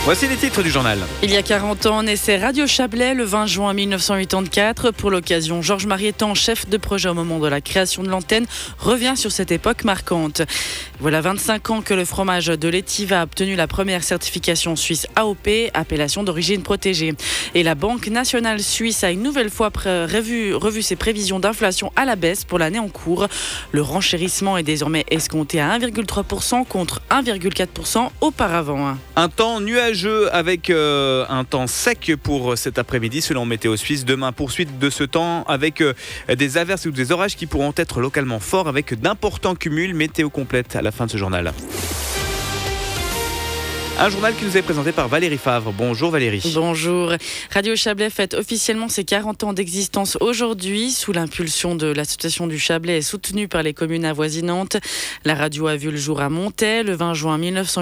Voici les titres du journal. Il y a 40 ans, naissait Radio Chablais le 20 juin 1984. Pour l'occasion, Georges Marietan, chef de projet au moment de la création de l'antenne, revient sur cette époque marquante. Voilà 25 ans que le fromage de l'Etiva a obtenu la première certification suisse AOP, appellation d'origine protégée. Et la Banque nationale suisse a une nouvelle fois revu ses prévisions d'inflation à la baisse pour l'année en cours. Le renchérissement est désormais escompté à 1,3% contre 1,4% auparavant. Un temps nuageux avec un temps sec pour cet après-midi selon Météo Suisse. Demain, poursuite de ce temps avec des averses ou des orages qui pourront être localement forts avec d'importants cumuls. Météo complète à la fin de ce journal. Un journal qui nous est présenté par Valérie Favre. Bonjour Valérie. Bonjour. Radio Chablais fête officiellement ses 40 ans d'existence aujourd'hui sous l'impulsion de l'association du Chablais et soutenue par les communes avoisinantes. La radio a vu le jour à Montaix le 20 juin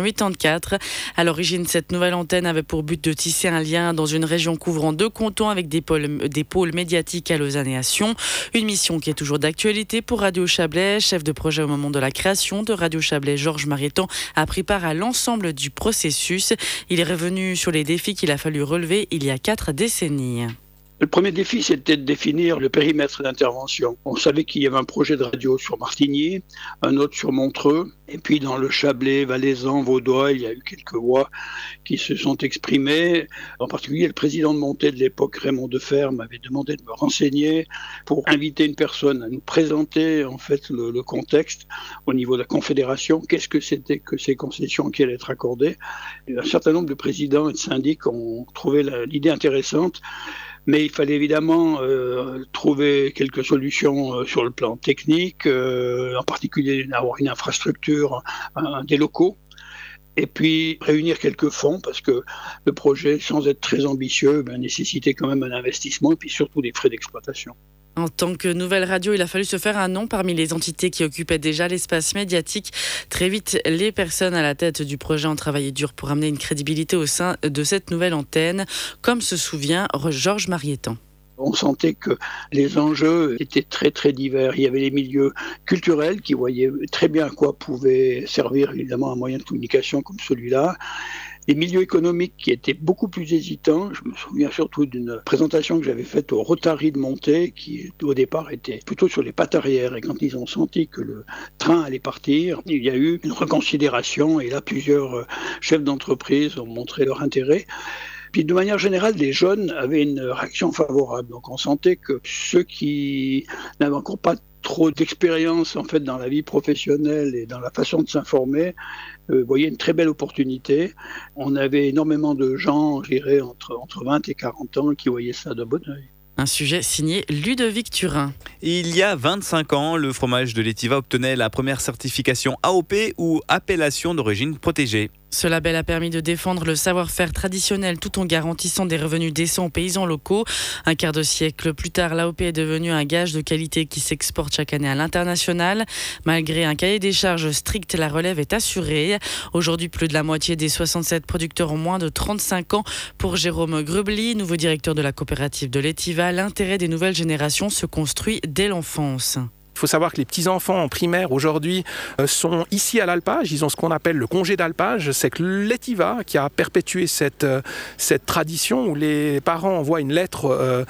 1984. À l'origine, cette nouvelle antenne avait pour but de tisser un lien dans une région couvrant 2 cantons avec des pôles médiatiques à Lausanne et à Sion. Une mission qui est toujours d'actualité pour Radio Chablais. Chef de projet au moment de la création de Radio Chablais, Georges Marietan a pris part à l'ensemble du processus. Il est revenu sur les défis qu'il a fallu relever il y a 4 décennies. Le premier défi, c'était de définir le périmètre d'intervention. On savait qu'il y avait un projet de radio sur Martigny, un autre sur Montreux, et puis dans le Chablais, Valaisan, Vaudois, il y a eu quelques voix qui se sont exprimées. En particulier, le président de Montaix de l'époque, Raymond Defer, m'avait demandé de me renseigner pour inviter une personne à nous présenter en fait le contexte au niveau de la Confédération. Qu'est-ce que c'était que ces concessions qui allaient être accordées? Et un certain nombre de présidents et de syndics ont trouvé l'idée intéressante. Mais il fallait évidemment trouver quelques solutions sur le plan technique, en particulier avoir une infrastructure, des locaux, et puis réunir quelques fonds, parce que le projet, sans être très ambitieux, nécessitait quand même un investissement, et puis surtout des frais d'exploitation. En tant que nouvelle radio, il a fallu se faire un nom parmi les entités qui occupaient déjà l'espace médiatique. Très vite, les personnes à la tête du projet ont travaillé dur pour amener une crédibilité au sein de cette nouvelle antenne, comme se souvient Georges Marietan. On sentait que les enjeux étaient très très divers. Il y avait les milieux culturels qui voyaient très bien à quoi pouvait servir évidemment un moyen de communication comme celui-là. Les milieux économiques qui étaient beaucoup plus hésitants. Je me souviens surtout d'une présentation que j'avais faite au Rotary de Montaix, qui au départ était plutôt sur les pattes arrière. Et quand ils ont senti que le train allait partir, il y a eu une reconsidération. Et là, plusieurs chefs d'entreprise ont montré leur intérêt. Puis de manière générale, les jeunes avaient une réaction favorable. Donc on sentait que ceux qui n'avaient encore pas trop d'expérience en fait dans la vie professionnelle et dans la façon de s'informer, voyaient une très belle opportunité. On avait énormément de gens, je dirais, entre 20 et 40 ans qui voyaient ça d'un bon œil. Un sujet signé Ludovic Turin. Il y a 25 ans, le fromage de l'Etiva obtenait la première certification AOP ou appellation d'origine protégée. Ce label a permis de défendre le savoir-faire traditionnel tout en garantissant des revenus décents aux paysans locaux. Un quart de siècle plus tard, l'AOP est devenu un gage de qualité qui s'exporte chaque année à l'international. Malgré un cahier des charges strict, la relève est assurée. Aujourd'hui, plus de la moitié des 67 producteurs ont moins de 35 ans. Pour Jérôme Grubli, nouveau directeur de la coopérative de l'Etiva, l'intérêt des nouvelles générations se construit dès l'enfance. Il faut savoir que les petits-enfants en primaire aujourd'hui sont ici à l'alpage. Ils ont ce qu'on appelle le congé d'alpage. C'est que l'Etiva qui a perpétué cette tradition où les parents envoient une lettre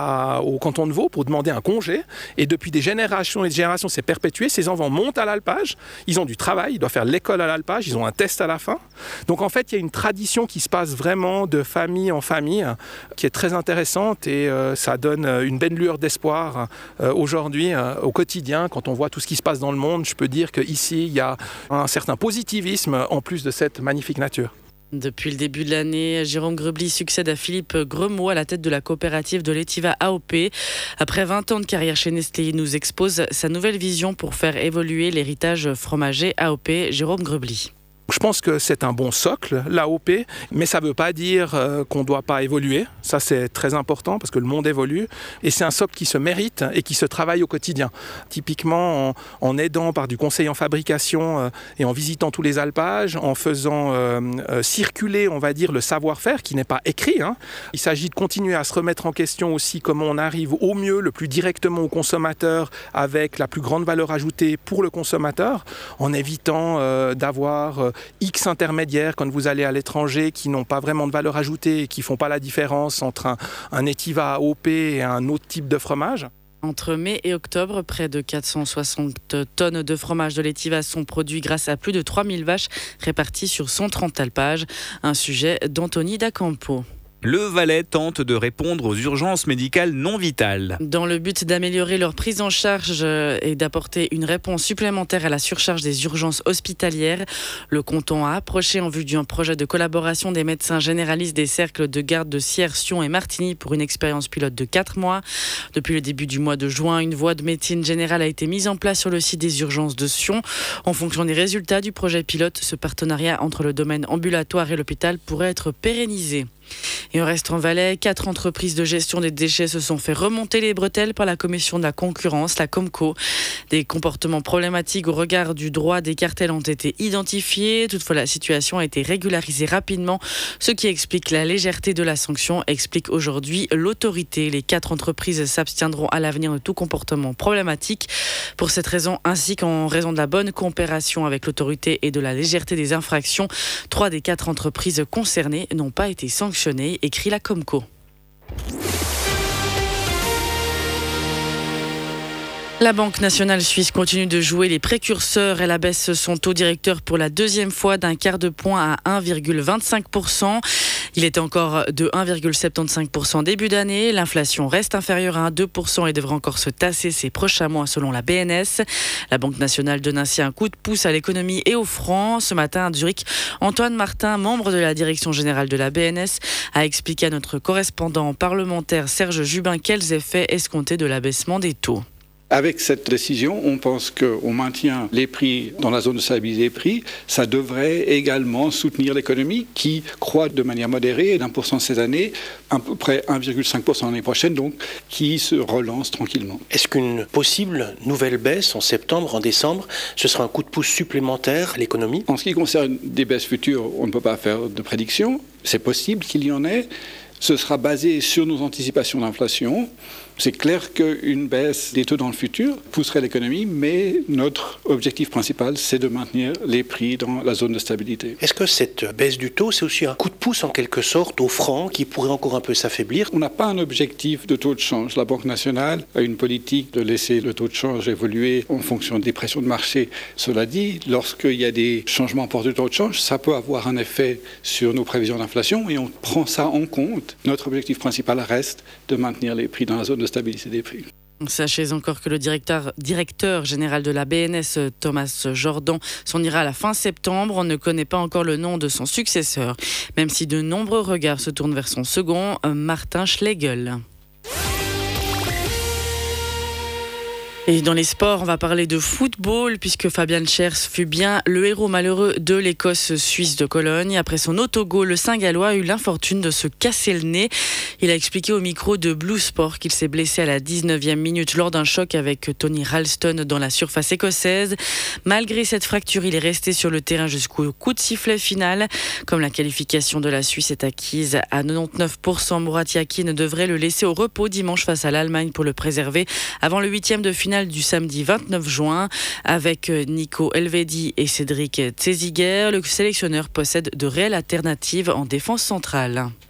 au canton de Vaud pour demander un congé. Et depuis des générations et des générations, c'est perpétué. Ces enfants montent à l'alpage. Ils ont du travail. Ils doivent faire l'école à l'alpage. Ils ont un test à la fin. Donc en fait, il y a une tradition qui se passe vraiment de famille en famille qui est très intéressante et ça donne une belle lueur d'espoir aujourd'hui au quotidien. Quand on voit tout ce qui se passe dans le monde, je peux dire qu'ici, il y a un certain positivisme en plus de cette magnifique nature. Depuis le début de l'année, Jérôme Grubli succède à Philippe Gremaud à la tête de la coopérative de l'Etiva AOP. Après 20 ans de carrière chez Nestlé, il nous expose sa nouvelle vision pour faire évoluer l'héritage fromager AOP. Jérôme Grubli. Je pense que c'est un bon socle, l'AOP, mais ça ne veut pas dire qu'on ne doit pas évoluer. Ça, c'est très important parce que le monde évolue. Et c'est un socle qui se mérite et qui se travaille au quotidien. Typiquement, en aidant par du conseil en fabrication et en visitant tous les alpages, en faisant circuler, on va dire, le savoir-faire qui n'est pas écrit. Il s'agit de continuer à se remettre en question aussi comment on arrive au mieux, le plus directement au consommateur, avec la plus grande valeur ajoutée pour le consommateur, en évitant d'avoir X intermédiaires quand vous allez à l'étranger qui n'ont pas vraiment de valeur ajoutée et qui ne font pas la différence entre un Etiva AOP et un autre type de fromage. Entre mai et octobre, près de 460 tonnes de fromage de l'Etiva sont produits grâce à plus de 3000 vaches réparties sur 130 alpages. Un sujet d'Anthony D'Acampo. Le Valais tente de répondre aux urgences médicales non vitales. Dans le but d'améliorer leur prise en charge et d'apporter une réponse supplémentaire à la surcharge des urgences hospitalières, le canton a approché en vue d'un projet de collaboration des médecins généralistes des cercles de garde de Sierre, Sion et Martigny pour une expérience pilote de 4 mois. Depuis le début du mois de juin, une voie de médecine générale a été mise en place sur le site des urgences de Sion. En fonction des résultats du projet pilote, ce partenariat entre le domaine ambulatoire et l'hôpital pourrait être pérennisé. Et on reste en Valais, 4 entreprises de gestion des déchets se sont fait remonter les bretelles par la commission de la concurrence, la Comco. Des comportements problématiques au regard du droit des cartels ont été identifiés. Toutefois, la situation a été régularisée rapidement, ce qui explique la légèreté de la sanction, explique aujourd'hui l'autorité. Les 4 entreprises s'abstiendront à l'avenir de tout comportement problématique. Pour cette raison, ainsi qu'en raison de la bonne coopération avec l'autorité et de la légèreté des infractions, 3 des 4 entreprises concernées n'ont pas été sanctionnées, écrit la Comco. La Banque nationale suisse continue de jouer les précurseurs. Elle abaisse son taux directeur pour la 2e fois d'un quart de point à 1,25%. Il était encore de 1,75% début d'année. L'inflation reste inférieure à 2% et devrait encore se tasser ces prochains mois selon la BNS. La Banque nationale donne ainsi un coup de pouce à l'économie et au franc. Ce matin à Zurich, Antoine Martin, membre de la direction générale de la BNS, a expliqué à notre correspondant parlementaire Serge Jubin quels effets escomptés de l'abaissement des taux. Avec cette décision, on pense qu'on maintient les prix dans la zone de stabilité des prix. Ça devrait également soutenir l'économie qui croît de manière modérée d'1% cette année, à peu près 1,5% l'année prochaine, donc qui se relance tranquillement. Est-ce qu'une possible nouvelle baisse en septembre, en décembre, ce sera un coup de pouce supplémentaire à l'économie ? En ce qui concerne des baisses futures, on ne peut pas faire de prédiction. C'est possible qu'il y en ait. Ce sera basé sur nos anticipations d'inflation. C'est clair qu'une baisse des taux dans le futur pousserait l'économie, mais notre objectif principal, c'est de maintenir les prix dans la zone de stabilité. Est-ce que cette baisse du taux, c'est aussi un coup de pouce en quelque sorte au franc qui pourrait encore un peu s'affaiblir ? On n'a pas un objectif de taux de change. La Banque nationale a une politique de laisser le taux de change évoluer en fonction des pressions de marché. Cela dit, lorsqu'il y a des changements pour le taux de change, ça peut avoir un effet sur nos prévisions d'inflation et on prend ça en compte. Notre objectif principal reste de maintenir les prix dans la zone de stabilité des prix. Sachez encore que le directeur général de la BNS, Thomas Jordan, s'en ira à la fin septembre. On ne connaît pas encore le nom de son successeur, même si de nombreux regards se tournent vers son second, Martin Schlegel. Et dans les sports, on va parler de football puisque Fabian Schers fut bien le héros malheureux de l'Écosse suisse de Cologne. Après son autogol, le Saint-Gallois a eu l'infortune de se casser le nez. Il a expliqué au micro de Blue Sport qu'il s'est blessé à la 19e minute lors d'un choc avec Tony Ralston dans la surface écossaise. Malgré cette fracture, il est resté sur le terrain jusqu'au coup de sifflet final. Comme la qualification de la Suisse est acquise à 99%, Murat Yakin devrait le laisser au repos dimanche face à l'Allemagne pour le préserver avant le 8e de finale du samedi 29 juin. Avec Nico Elvedi et Cédric Tsesiger, le sélectionneur possède de réelles alternatives en défense centrale.